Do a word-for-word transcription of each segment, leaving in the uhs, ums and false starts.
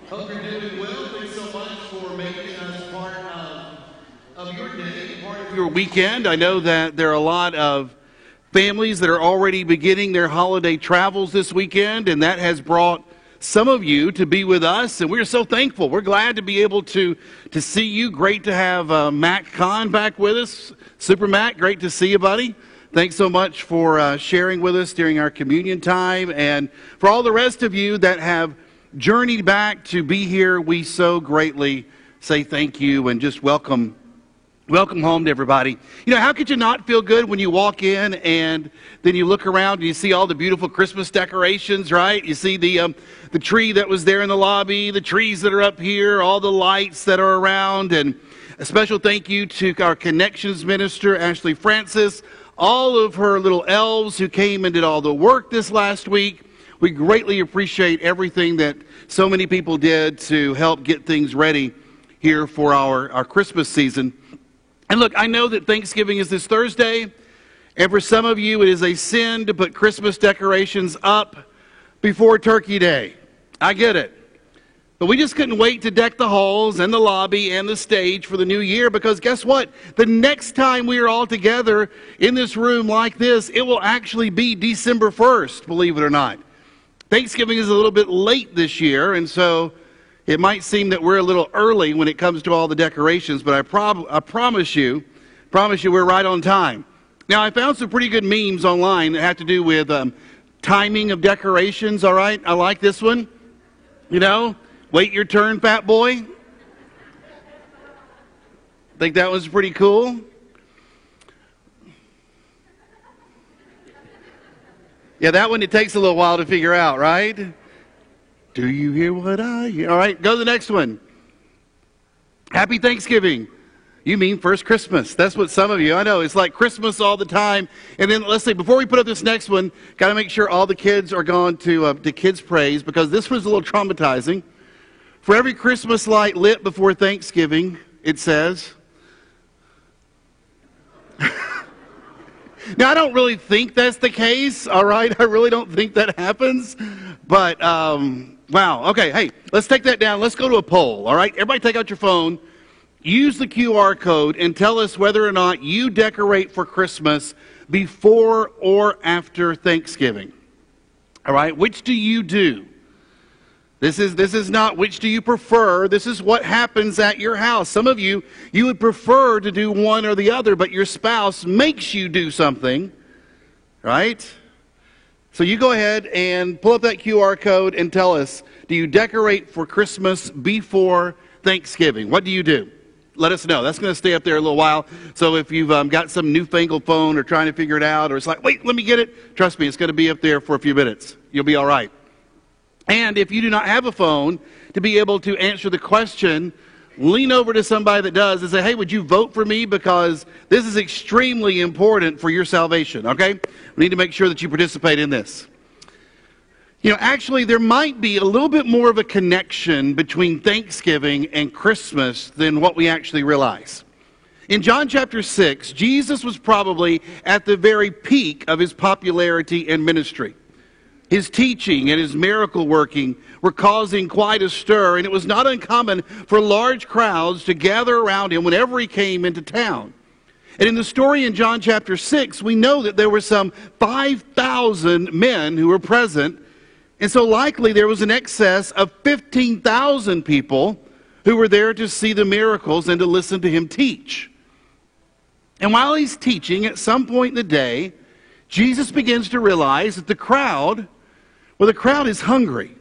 Hope you're doing well. Thanks so much for making us part of, of your day, part of your weekend. I know that there are a lot of families that are already beginning their holiday travels this weekend, and that has brought some of you to be with us, and we're so thankful. We're glad to be able to, to see you. Great to have uh, Mac Kahn back with us. Super Mac, great to see you, buddy. Thanks so much for uh, sharing with us during our communion time, and for all the rest of you that have journeyed back to be here, we so greatly say thank you and just welcome welcome home to everybody. You know, how could you not feel good when you walk in and then you look around and you see all the beautiful Christmas decorations, right? You see the um, the tree that was there in the lobby, the trees that are up here, all the lights that are around, and a special thank you to our Connections Minister, Ashley Francis, all of her little elves who came and did all the work this last week. We greatly appreciate everything that so many people did to help get things ready here for our, our Christmas season. And look, I know that Thanksgiving is this Thursday, and for some of you it is a sin to put Christmas decorations up before Turkey Day. I get it. But we just couldn't wait to deck the halls and the lobby and the stage for the new year, because guess what? The next time we are all together in this room like this, it will actually be December first, believe it or not. Thanksgiving is a little bit late this year, and so it might seem that we're a little early when it comes to all the decorations, but I, prob I promise you, promise you we're right on time. Now, I found some pretty good memes online that have to do with um, timing of decorations, all right? I like this one. You know, wait your turn, fat boy. Think that was pretty cool. Yeah, that one, it takes a little while to figure out, right? Do you hear what I hear? All right, go to the next one. Happy Thanksgiving. You mean first Christmas. That's what some of you, I know, it's like Christmas all the time. And then let's see, before we put up this next one, got to make sure all the kids are gone to, uh, to Kids Praise, because this one's a little traumatizing. For every Christmas light lit before Thanksgiving, it says... Now, I don't really think that's the case, all right? I really don't think that happens. But, um, wow. Okay, hey, let's take that down. Let's go to a poll, all right? Everybody take out your phone, use the Q R code, and tell us whether or not you decorate for Christmas before or after Thanksgiving. All right? Which do you do? This is, this is not which do you prefer. This is what happens at your house. Some of you, you would prefer to do one or the other, but your spouse makes you do something, right? So you go ahead and pull up that Q R code and tell us, do you decorate for Christmas before Thanksgiving? What do you do? Let us know. That's going to stay up there a little while. So if you've um, got some newfangled phone or trying to figure it out, or it's like, wait, let me get it. Trust me, it's going to be up there for a few minutes. You'll be all right. And if you do not have a phone to be able to answer the question, lean over to somebody that does and say, hey, would you vote for me? Because this is extremely important for your salvation, okay? We need to make sure that you participate in this. You know, actually, there might be a little bit more of a connection between Thanksgiving and Christmas than what we actually realize. In John chapter six, Jesus was probably at the very peak of his popularity and ministry. His teaching and his miracle working were causing quite a stir, and it was not uncommon for large crowds to gather around him whenever he came into town. And in the story in John chapter six, we know that there were some five thousand men who were present, and so likely there was an excess of fifteen thousand people who were there to see the miracles and to listen to him teach. And while he's teaching, at some point in the day, Jesus begins to realize that the crowd Well, the crowd is hungry.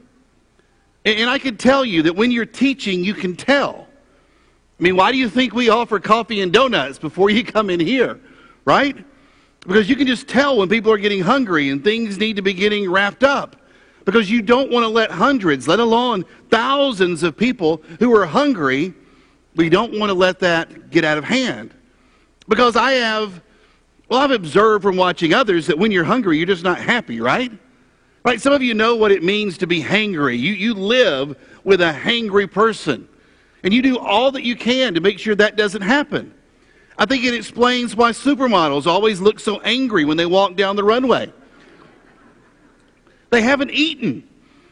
And I can tell you that when you're teaching, you can tell. I mean, why do you think we offer coffee and donuts before you come in here, right? Because you can just tell when people are getting hungry and things need to be getting wrapped up. Because you don't want to let hundreds, let alone thousands of people who are hungry, we don't want to let that get out of hand. Because I have, well, I've observed from watching others that when you're hungry, you're just not happy, right? Right, some of you know what it means to be hangry. You, you live with a hangry person. And you do all that you can to make sure that doesn't happen. I think it explains why supermodels always look so angry when they walk down the runway. They haven't eaten.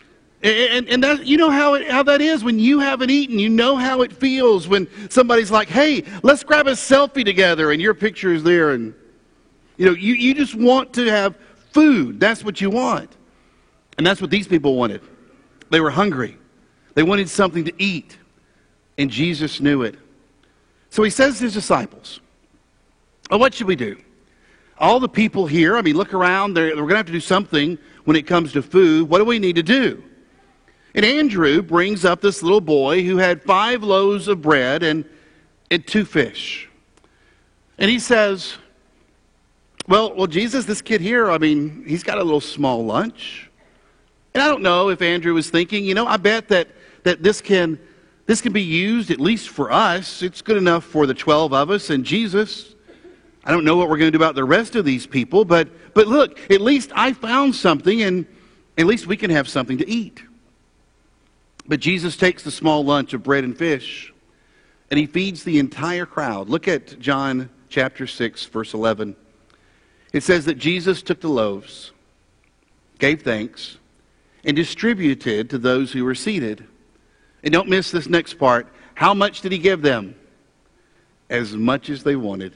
And, and that, you know how, it, how that is when you haven't eaten. You know how it feels when somebody's like, hey, let's grab a selfie together, and your picture is there. And, you know, you, you just want to have food. That's what you want. And that's what these people wanted. They were hungry. They wanted something to eat. And Jesus knew it. So he says to his disciples, oh, what should we do? All the people here, I mean, look around. They're, we're going to have to do something when it comes to food. What do we need to do? And Andrew brings up this little boy who had five loaves of bread and, and two fish. And he says, well, well, Jesus, this kid here, I mean, he's got a little small lunch. And I don't know if Andrew was thinking, you know, I bet that, that this can this can be used at least for us. It's good enough for the twelve of us and Jesus. I don't know what we're going to do about the rest of these people, but but look, at least I found something, and at least we can have something to eat. But Jesus takes the small lunch of bread and fish, and he feeds the entire crowd. Look at John chapter six, verse eleven. It says that Jesus took the loaves, gave thanks, and distributed to those who were seated. And don't miss this next part. How much did he give them? As much as they wanted.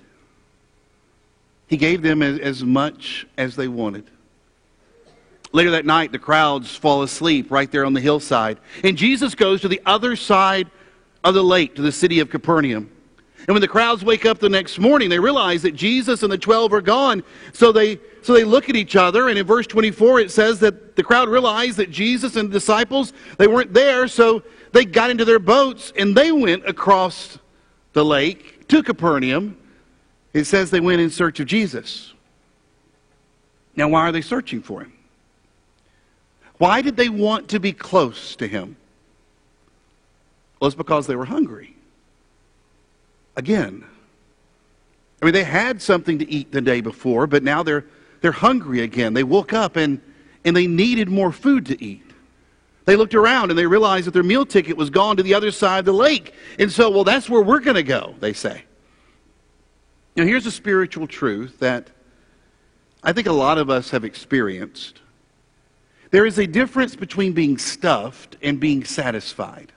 He gave them as, as much as they wanted. Later that night, the crowds fall asleep right there on the hillside. And Jesus goes to the other side of the lake, to the city of Capernaum. And when the crowds wake up the next morning, they realize that Jesus and the twelve are gone. So they, so they look at each other, and in verse twenty-four it says that the crowd realized that Jesus and the disciples, they weren't there, so they got into their boats and they went across the lake to Capernaum. It says they went in search of Jesus. Now, why are they searching for him? Why did they want to be close to him? Well, it's because they were hungry. Again. I mean, they had something to eat the day before, but now they're, they're hungry again. They woke up and, and they needed more food to eat. They looked around and they realized that their meal ticket was gone to the other side of the lake. And so, well, that's where we're going to go, they say. Now, here's a spiritual truth that I think a lot of us have experienced. There is a difference between being stuffed and being satisfied.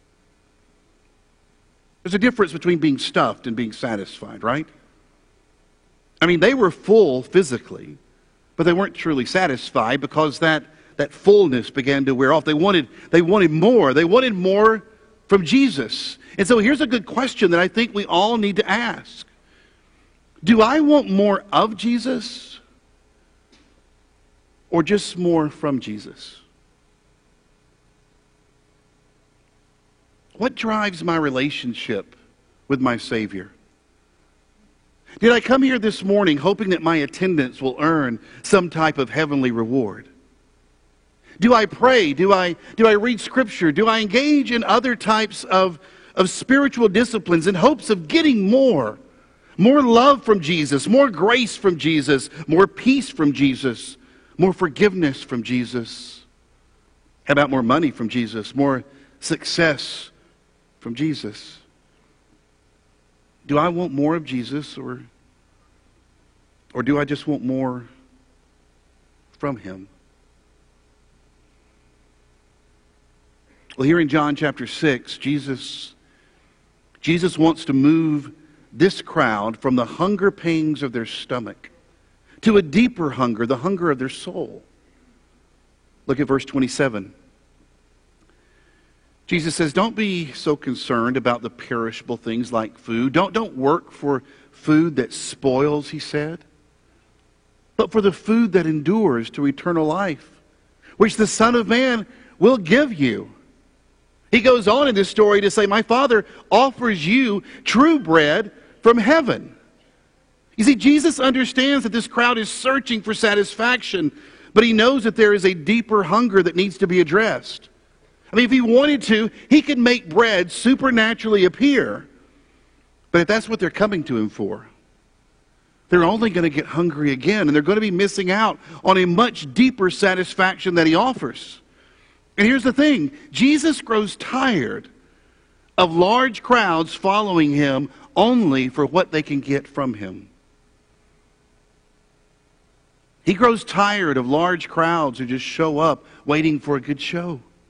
There's a difference between being stuffed and being satisfied, right? I mean, they were full physically, but they weren't truly satisfied because that, that fullness began to wear off. They wanted, they wanted more. They wanted more from Jesus. And so here's a good question that I think we all need to ask. Do I want more of Jesus or just more from Jesus? What drives my relationship with my Savior? Did I come here this morning hoping that my attendance will earn some type of heavenly reward? Do I pray? Do I, do I read Scripture? Do I engage in other types of, of spiritual disciplines in hopes of getting more? More love from Jesus, more grace from Jesus, more peace from Jesus, more forgiveness from Jesus. How about more money from Jesus, more success from Jesus? Do I want more of Jesus, or, or do I just want more from him? Well, here in John chapter six, Jesus, Jesus wants to move this crowd from the hunger pangs of their stomach to a deeper hunger, the hunger of their soul. Look at verse twenty-seven. Jesus says, don't be so concerned about the perishable things like food. Don't, don't work for food that spoils, he said, but for the food that endures to eternal life, which the Son of Man will give you. He goes on in this story to say, my Father offers you true bread from heaven. You see, Jesus understands that this crowd is searching for satisfaction, but he knows that there is a deeper hunger that needs to be addressed. I mean, if he wanted to, he could make bread supernaturally appear. But if that's what they're coming to him for, they're only going to get hungry again, and they're going to be missing out on a much deeper satisfaction that he offers. And here's the thing, Jesus grows tired of large crowds following him only for what they can get from him. He grows tired of large crowds who just show up waiting for a good show.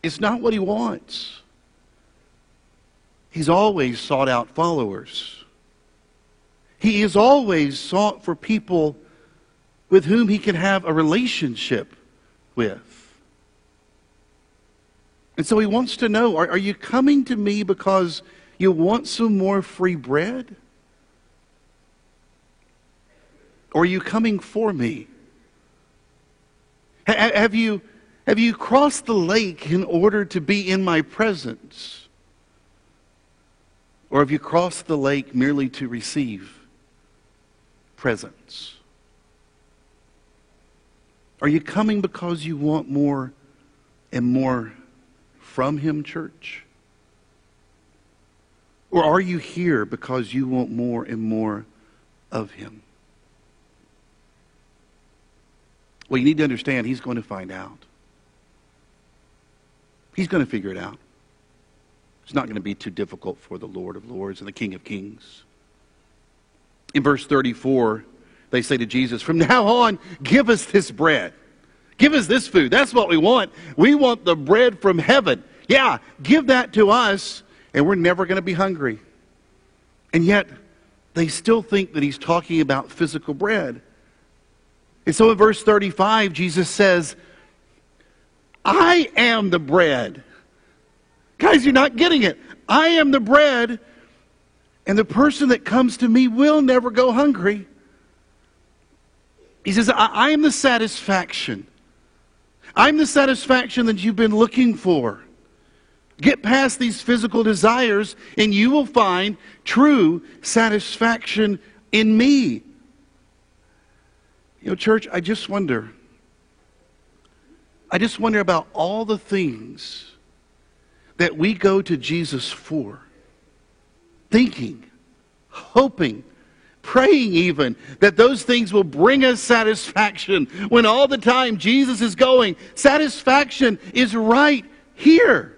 It's not what he wants. He's always sought out followers. He has always sought for people with whom he can have a relationship with. And so he wants to know, are, are you coming to me because you want some more free bread? Or are you coming for me? Ha- have you, have you crossed the lake in order to be in my presence? Or have you crossed the lake merely to receive presence? Are you coming because you want more and more from him, church? Or are you here because you want more and more of him? Well, you need to understand, he's going to find out. He's going to figure it out. It's not going to be too difficult for the Lord of Lords and the King of Kings. In verse thirty-four, they say to Jesus, from now on, give us this bread. Give us this food. That's what we want. We want the bread from heaven. Yeah, give that to us, and we're never going to be hungry. And yet, they still think that he's talking about physical bread. And so in verse thirty-five, Jesus says, I am the bread. Guys, you're not getting it. I am the bread, and the person that comes to me will never go hungry. He says, I, I am the satisfaction. I'm the satisfaction that you've been looking for. Get past these physical desires, and you will find true satisfaction in me. You know, church, I just wonder, I just wonder about all the things that we go to Jesus for, thinking, hoping, praying even, that those things will bring us satisfaction, when all the time Jesus is going, satisfaction is right here.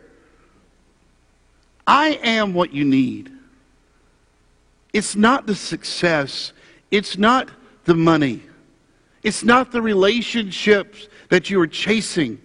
I am what you need. It's not the success. It's not the money. It's not the relationships that you are chasing.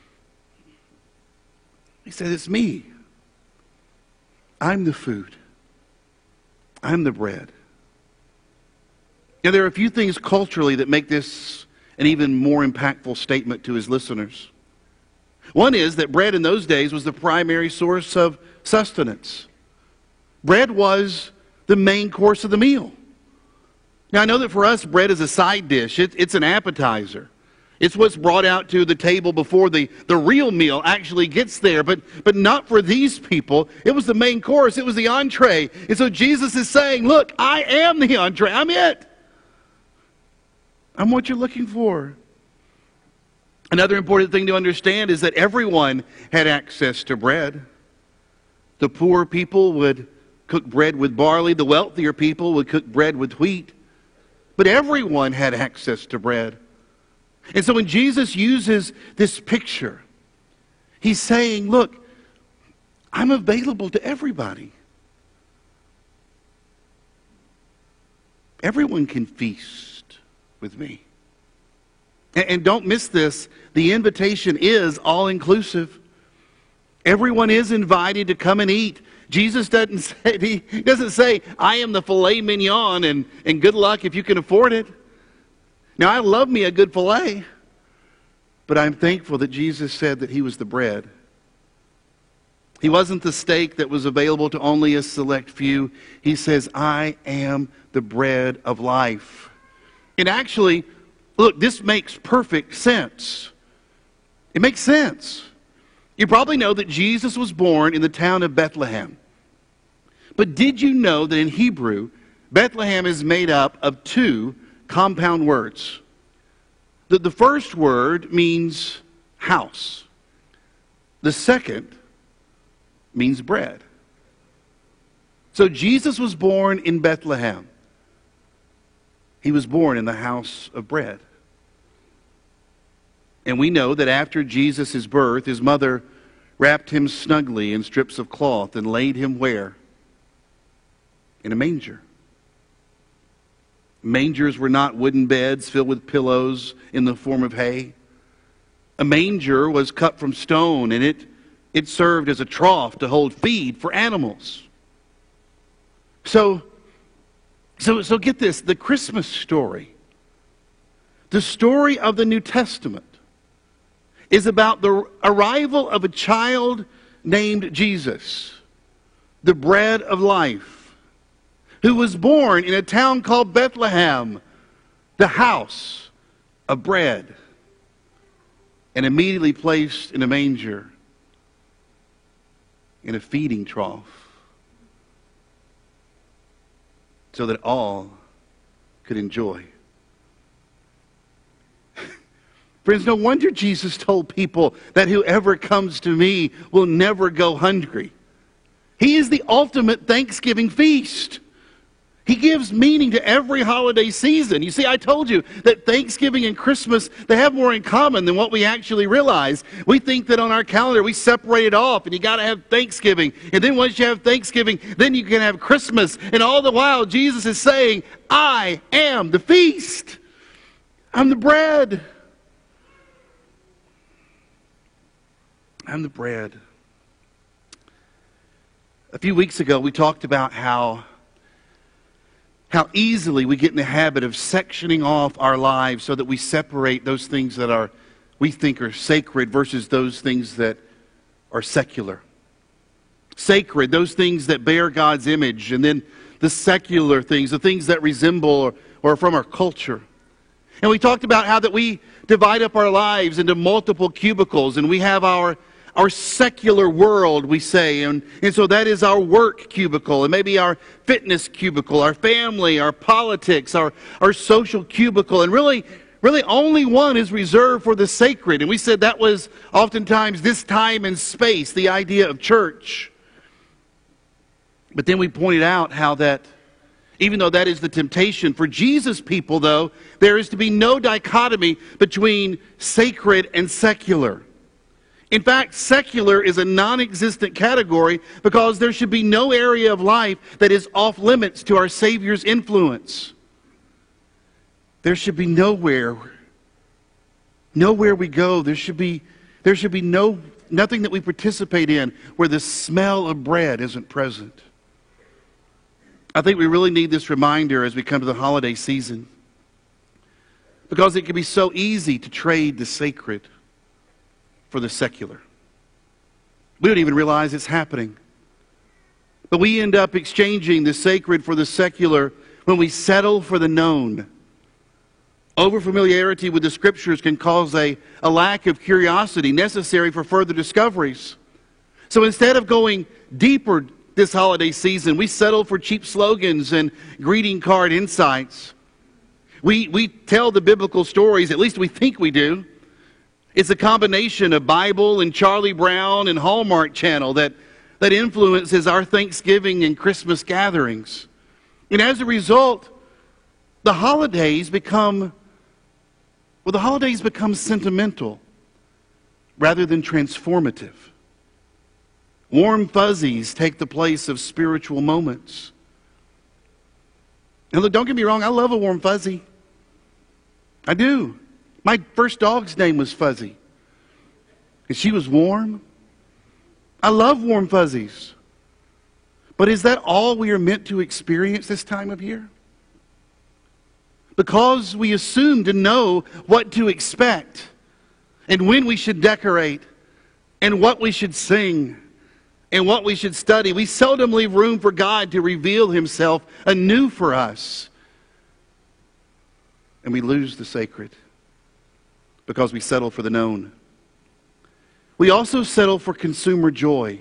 He said, it's me. I'm the food. I'm the bread. Now, there are a few things culturally that make this an even more impactful statement to his listeners. One is that bread in those days was the primary source of sustenance. Bread was the main course of the meal. Now, I know that for us, bread is a side dish. It, it's an appetizer. It's what's brought out to the table before the, the real meal actually gets there. But, but not for these people. It was the main course. It was the entree. And so Jesus is saying, look, I am the entree. I'm it. I'm what you're looking for. Another important thing to understand is that everyone had access to bread. The poor people would cook bread with barley. The wealthier people would cook bread with wheat. But everyone had access to bread. And so when Jesus uses this picture, he's saying, look, I'm available to everybody. Everyone can feast with me. And, and don't miss this, the invitation is all-inclusive. Everyone is invited to come and eat. Jesus doesn't say, he doesn't say, I am the filet mignon, and, and good luck if you can afford it. Now, I love me a good filet, but I'm thankful that Jesus said that he was the bread. He wasn't the steak that was available to only a select few. He says, I am the bread of life. And actually, look, this makes perfect sense. It makes sense. You probably know that Jesus was born in the town of Bethlehem. But did you know that in Hebrew, Bethlehem is made up of two compound words? The, the first word means house. The second means bread. So Jesus was born in Bethlehem. He was born in the house of bread. And we know that after Jesus' birth, his mother wrapped him snugly in strips of cloth and laid him where? In a manger. Mangers were not wooden beds filled with pillows in the form of hay. A manger was cut from stone, and it it served as a trough to hold feed for animals. So, so, so get this, the Christmas story, the story of the New Testament, is about the arrival of a child named Jesus, the bread of life, who was born in a town called Bethlehem, the house of bread, and immediately placed in a manger, in a feeding trough, so that all could enjoy. Friends, no wonder Jesus told people that whoever comes to me will never go hungry. He is the ultimate Thanksgiving feast. He gives meaning to every holiday season. You see, I told you that Thanksgiving and Christmas, they have more in common than what we actually realize. We think that on our calendar we separate it off, and you got to have Thanksgiving. And then once you have Thanksgiving, then you can have Christmas. And all the while, Jesus is saying, I am the feast. I'm the bread. I'm the bread. A few weeks ago, we talked about how, how easily we get in the habit of sectioning off our lives so that we separate those things that are, we think are sacred versus those things that are secular. Sacred, those things that bear God's image, and then the secular things, the things that resemble or, or from our culture. And we talked about how that we divide up our lives into multiple cubicles, and we have our Our secular world, we say, and, and so that is our work cubicle, and maybe our fitness cubicle, our family, our politics, our, our social cubicle, and really, really only one is reserved for the sacred. And we said that was oftentimes this time and space, the idea of church. But then we pointed out how that, even though that is the temptation, for Jesus' people, though, there is to be no dichotomy between sacred and secular. In fact, secular is a non-existent category because there should be no area of life that is off limits to our Savior's influence. There should be nowhere, nowhere we go, there should be, there should be no, nothing that we participate in where the smell of bread isn't present. I think we really need this reminder as we come to the holiday season, because it can be so easy to trade the sacred for the secular. We don't even realize it's happening. But we end up exchanging the sacred for the secular when we settle for the known. Overfamiliarity with the Scriptures can cause a, a lack of curiosity necessary for further discoveries. So instead of going deeper this holiday season, we settle for cheap slogans and greeting card insights. We, we tell the biblical stories, at least we think we do. It's a combination of Bible and Charlie Brown and Hallmark Channel that, that influences our Thanksgiving and Christmas gatherings. And as a result, the holidays become, well, the holidays become sentimental rather than transformative. Warm fuzzies take the place of spiritual moments. And look, don't get me wrong, I love a warm fuzzy. I do. My first dog's name was Fuzzy, and she was warm. I love warm fuzzies. But is that all we are meant to experience this time of year? Because we assume to know what to expect, and when we should decorate, and what we should sing, and what we should study, we seldom leave room for God to reveal Himself anew for us. And we lose the sacred because we settle for the known. We also settle for consumer joy.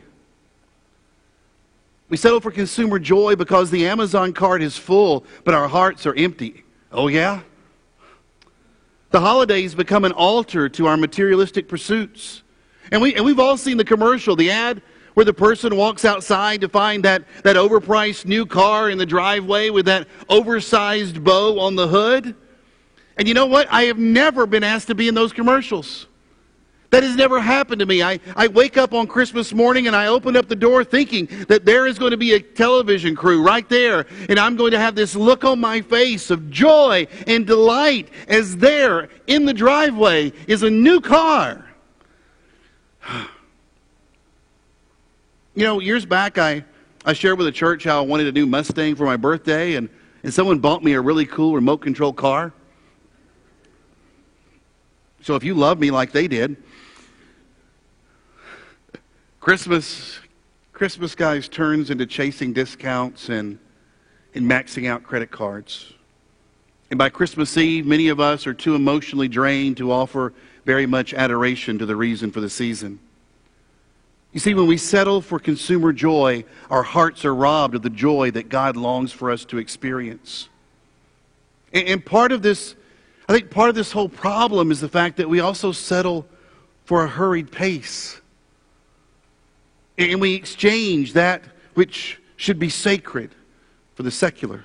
We settle for consumer joy because the Amazon cart is full, but our hearts are empty. Oh yeah? The holidays become an altar to our materialistic pursuits. And, we, and we've all seen the commercial, the ad, where the person walks outside to find that, that overpriced new car in the driveway with that oversized bow on the hood. And you know what? I have never been asked to be in those commercials. That has never happened to me. I, I wake up on Christmas morning and I open up the door thinking that there is going to be a television crew right there. And I'm going to have this look on my face of joy and delight as there in the driveway is a new car. You know, years back, I, I shared with the church how I wanted a new Mustang for my birthday, and, and someone bought me a really cool remote control car. So if you love me like they did, Christmas, Christmas, guys, turns into chasing discounts and, and maxing out credit cards. And by Christmas Eve, many of us are too emotionally drained to offer very much adoration to the reason for the season. You see, when we settle for consumer joy, our hearts are robbed of the joy that God longs for us to experience. And, and part of this, I think part of this whole problem is the fact that we also settle for a hurried pace. And we exchange that which should be sacred for the secular.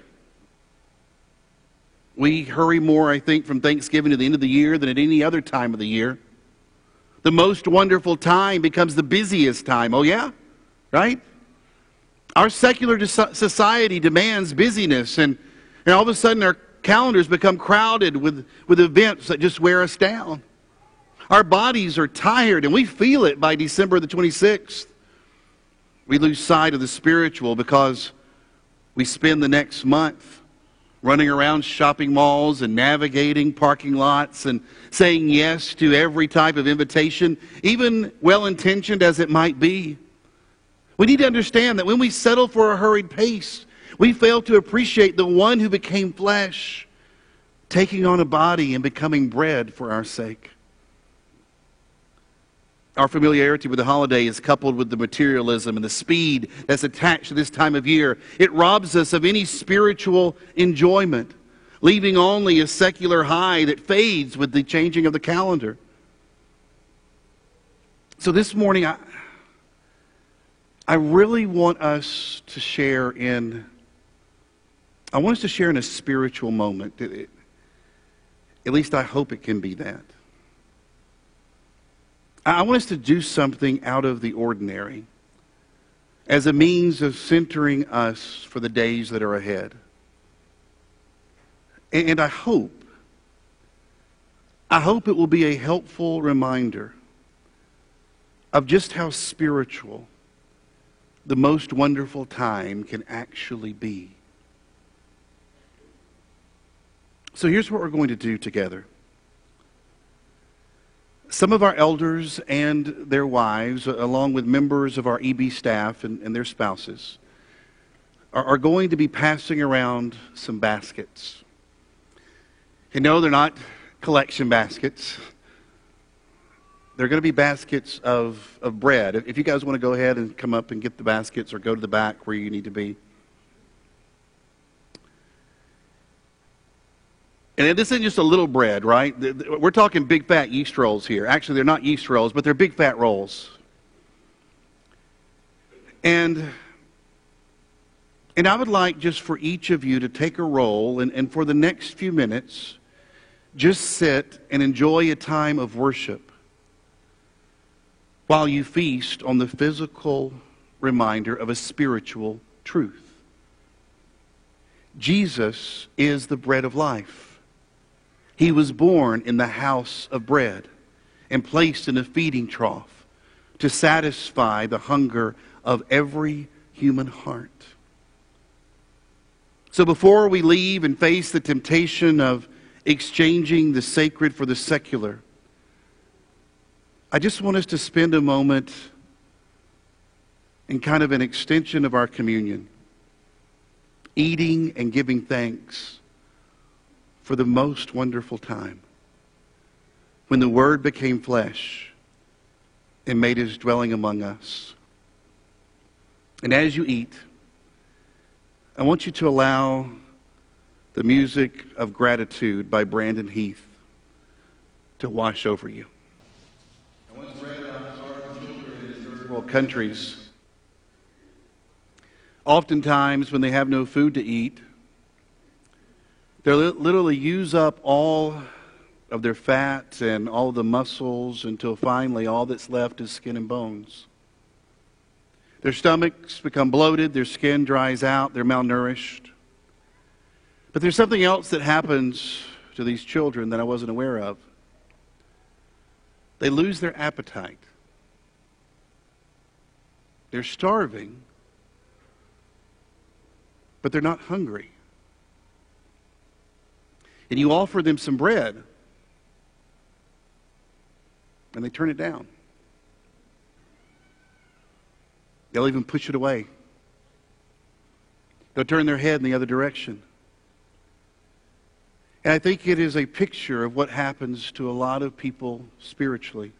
We hurry more, I think, from Thanksgiving to the end of the year than at any other time of the year. The most wonderful time becomes the busiest time. Oh, yeah? Right? Our secular society demands busyness, and, and all of a sudden our calendars become crowded with, with events that just wear us down. Our bodies are tired, and we feel it by December the twenty-sixth. We lose sight of the spiritual because we spend the next month running around shopping malls and navigating parking lots and saying yes to every type of invitation, even well-intentioned as it might be. We need to understand that when we settle for a hurried pace, we fail to appreciate the one who became flesh, taking on a body and becoming bread for our sake. Our familiarity with the holiday is coupled with the materialism and the speed that's attached to this time of year. It robs us of any spiritual enjoyment, leaving only a secular high that fades with the changing of the calendar. So this morning, I, I really want us to share in, I want us to share in a spiritual moment. It, it, at least I hope it can be that. I want us to do something out of the ordinary as a means of centering us for the days that are ahead. And I hope, I hope it will be a helpful reminder of just how spiritual the most wonderful time can actually be. So here's what we're going to do together. Some of our elders and their wives, along with members of our E B staff and, and their spouses, are, are going to be passing around some baskets. And no, they're not collection baskets. They're going to be baskets of, of bread. If you guys want to go ahead and come up and get the baskets or go to the back where you need to be. And this isn't just a little bread, right? We're talking big fat yeast rolls here. Actually, they're not yeast rolls, but they're big fat rolls. And, and I would like just for each of you to take a roll and, and for the next few minutes, just sit and enjoy a time of worship while you feast on the physical reminder of a spiritual truth. Jesus is the bread of life. He was born in the house of bread and placed in a feeding trough to satisfy the hunger of every human heart. So before we leave and face the temptation of exchanging the sacred for the secular, I just want us to spend a moment in kind of an extension of our communion, eating and giving thanks for the most wonderful time when the Word became flesh and made His dwelling among us. And as you eat, I want you to allow the music of gratitude by Brandon Heath to wash over you. I once read about starving children in third world countries. Oftentimes, when they have no food to eat, they literally use up all of their fat and all of the muscles until finally all that's left is skin and bones. Their stomachs become bloated, their skin dries out, they're malnourished. But there's something else that happens to these children that I wasn't aware of. They lose their appetite. They're starving, but they're not hungry. And you offer them some bread, and they turn it down. They'll even push it away. They'll turn their head in the other direction. And I think it is a picture of what happens to a lot of people spiritually.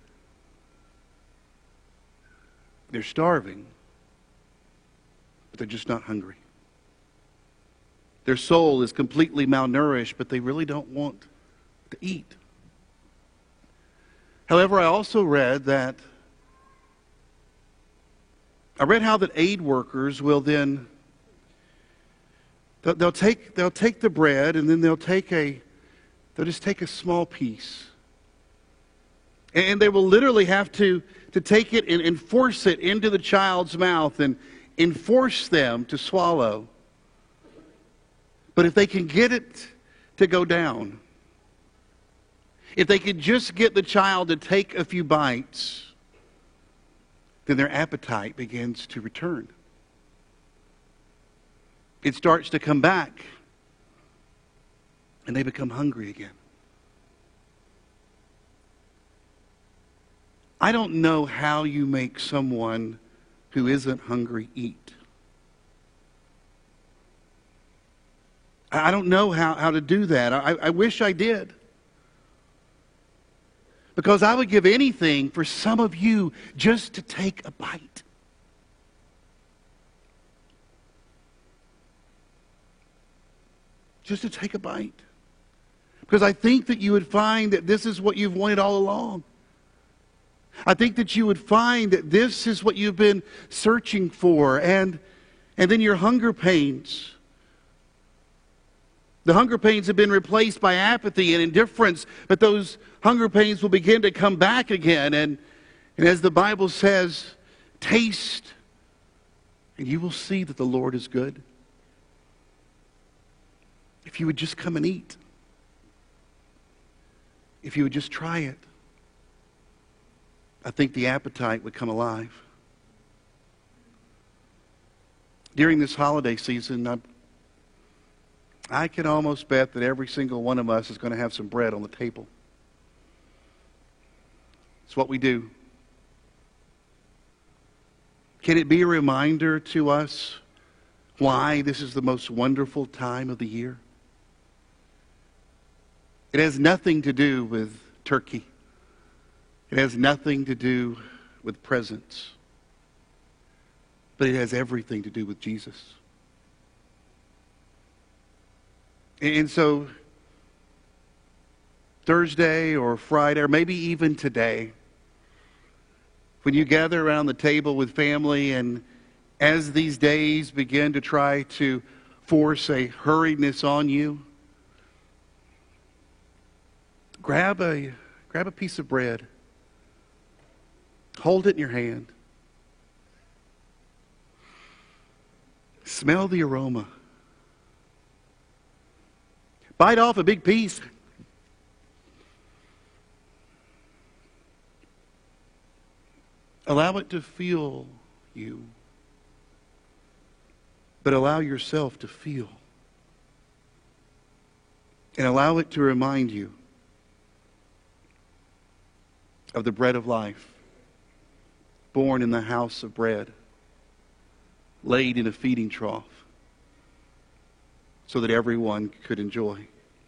They're starving, but they're just not hungry. Their soul is completely malnourished, but they really don't want to eat. However, I also read that, I read how that aid workers will then, they'll, they'll take they'll take the bread and then they'll take a, they'll just take a small piece. And they will literally have to, to take it and, and force it into the child's mouth and enforce them to swallow. But if they can get it to go down, if they could just get the child to take a few bites, then their appetite begins to return. It starts to come back, and they become hungry again. I don't know how you make someone who isn't hungry eat. I don't know how, how to do that. I, I wish I did. Because I would give anything for some of you just to take a bite. Just to take a bite. Because I think that you would find that this is what you've wanted all along. I think that you would find that this is what you've been searching for. And, and then your hunger pains. The hunger pains have been replaced by apathy and indifference, but those hunger pains will begin to come back again. And, and as the Bible says, taste, and you will see that the Lord is good. If you would just come and eat. If you would just try it. I think the appetite would come alive. During this holiday season, I I can almost bet that every single one of us is going to have some bread on the table. It's what we do. Can it be a reminder to us why this is the most wonderful time of the year? It has nothing to do with turkey. It has nothing to do with presents. But it has everything to do with Jesus. And so, Thursday or Friday, or maybe even today, when you gather around the table with family, and as these days begin to try to force a hurriedness on you, grab a, grab a piece of bread, hold it in your hand, smell the aroma. Bite off a big piece. Allow it to feel you. But allow yourself to feel. And allow it to remind you of the bread of life, born in the house of bread, laid in a feeding trough, so that everyone could enjoy.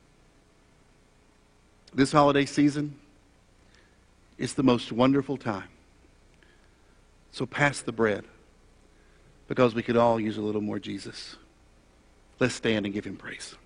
This holiday season, it's the most wonderful time. So pass the bread, because we could all use a little more Jesus. Let's stand and give him praise.